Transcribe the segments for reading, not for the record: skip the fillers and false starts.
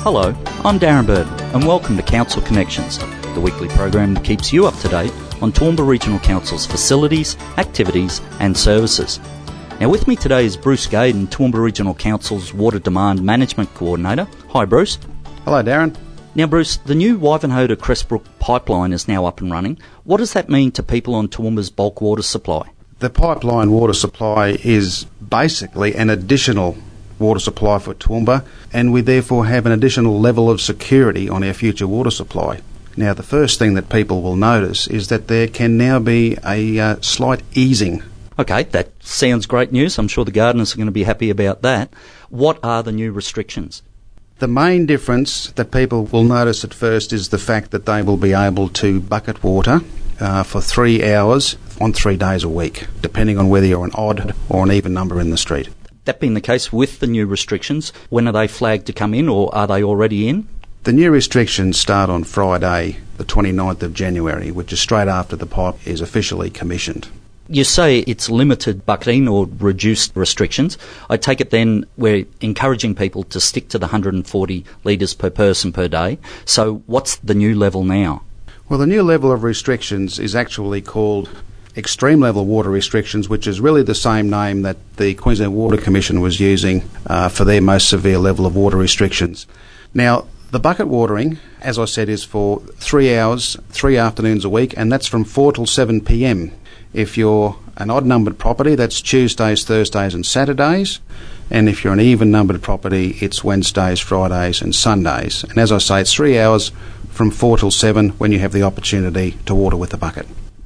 Hello, I'm Darren Burton and welcome to Council Connections, the weekly program that keeps you up to date on Toowoomba Regional Council's facilities, activities and services. Now with me today is Bruce Gaydon, Toowoomba Regional Council's Water Demand Management Coordinator. Hi Bruce. Hello Darren. Now Bruce, the new Wivenhoe to Crestbrook pipeline is now up and running. What does that mean to people on Toowoomba's bulk water supply? The pipeline water supply is basically an additional water supply for Toowoomba, and we therefore have an additional level of security on our future water supply. Now the first thing that people will notice is that there can now be a slight easing. Okay, that sounds great news. I'm sure the gardeners are going to be happy about that. What are the new restrictions? The main difference that people will notice at first is the fact that they will be able to bucket water for 3 hours on 3 days a week, depending on whether you're an odd or an even number in the street. That being the case with the new restrictions, when are they flagged to come in, or are they already in? The new restrictions start on Friday, the 29th of January, which is straight after the pipe is officially commissioned. You say it's limited bucketing or reduced restrictions. I take it then we're encouraging people to stick to the 140 litres per person per day. So what's the new level now? Well, the new level of restrictions is actually called extreme level water restrictions, which is really the same name that the Queensland Water Commission was using for their most severe level of water restrictions. Now, the bucket watering, as I said, is for 3 hours, 3 afternoons a week, and that's from 4 till 7 p.m. If you're an odd-numbered property, that's Tuesdays, Thursdays and Saturdays. And if you're an even-numbered property, it's Wednesdays, Fridays and Sundays. And as I say, it's 3 hours from 4 till 7 when you have the opportunity to water with the bucket.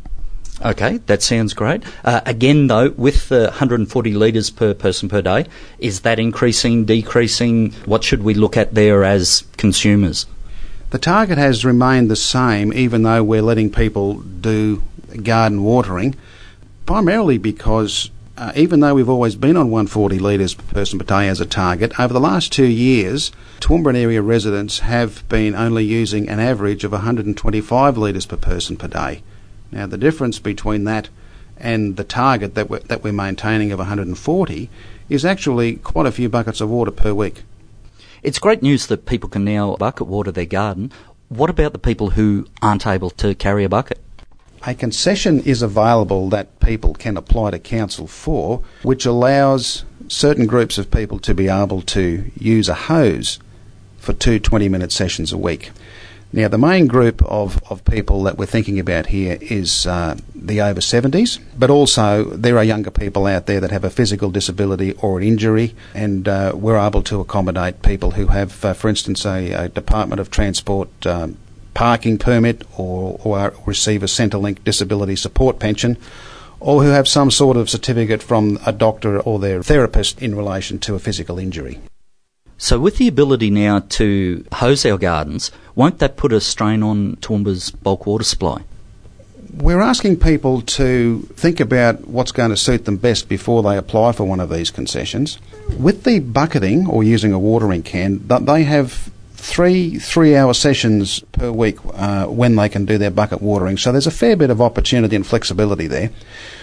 Okay, that sounds great. Again, though, with the 140 litres per person per day, is that increasing, decreasing? What should we look at there as consumers? The target has remained the same, even though we're letting people do garden watering, primarily because even though we've always been on 140 litres per person per day as a target, over the last 2 years, Toowoomba and area residents have been only using an average of 125 litres per person per day. Now, the difference between that and the target that we're maintaining of 140 is actually quite a few buckets of water per week. It's great news that people can now bucket water their garden. What about the people who aren't able to carry a bucket? A concession is available that people can apply to council for, which allows certain groups of people to be able to use a hose for 2 20-minute sessions a week. Now, the main group of people that we're thinking about here is the over 70s, but also there are younger people out there that have a physical disability or an injury, and we're able to accommodate people who have, for instance, a Department of Transport parking permit or receive a Centrelink disability support pension, or who have some sort of certificate from a doctor or their therapist in relation to a physical injury. So with the ability now to hose our gardens, won't that put a strain on Toowoomba's bulk water supply? We're asking people to think about what's going to suit them best before they apply for one of these concessions. With the bucketing or using a watering can, they have three-hour sessions per week when they can do their bucket watering. So there's a fair bit of opportunity and flexibility there.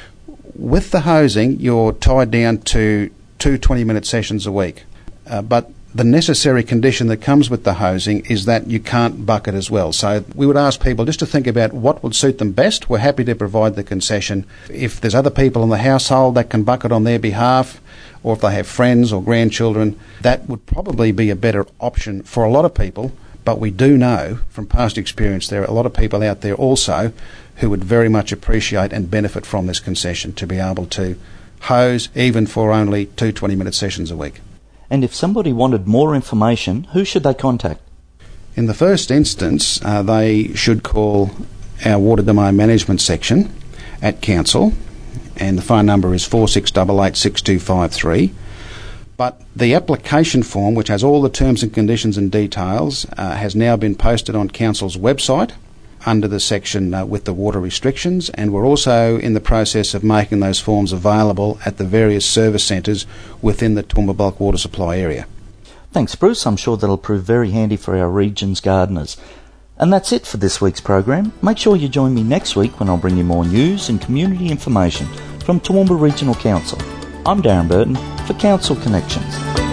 With the hosing, you're tied down to 2 20-minute sessions a week. But the necessary condition that comes with the hosing is that you can't bucket as well. So we would ask people just to think about what would suit them best. We're happy to provide the concession. If there's other people in the household that can bucket on their behalf, or if they have friends or grandchildren, that would probably be a better option for a lot of people. But we do know from past experience there are a lot of people out there also who would very much appreciate and benefit from this concession to be able to hose even for only 2 20-minute sessions a week. And if somebody wanted more information, who should they contact? In the first instance, they should call our Water Demand Management section at Council, and the phone number is 4688 6253. But the application form, which has all the terms and conditions and details, has now been posted on Council's website under the section with the water restrictions, and we're also in the process of making those forms available at the various service centres within the Toowoomba bulk water supply area. Thanks, Bruce. I'm sure that'll prove very handy for our region's gardeners. And that's it for this week's program. Make sure you join me next week when I'll bring you more news and community information from Toowoomba Regional Council. I'm Darren Burton for Council Connections.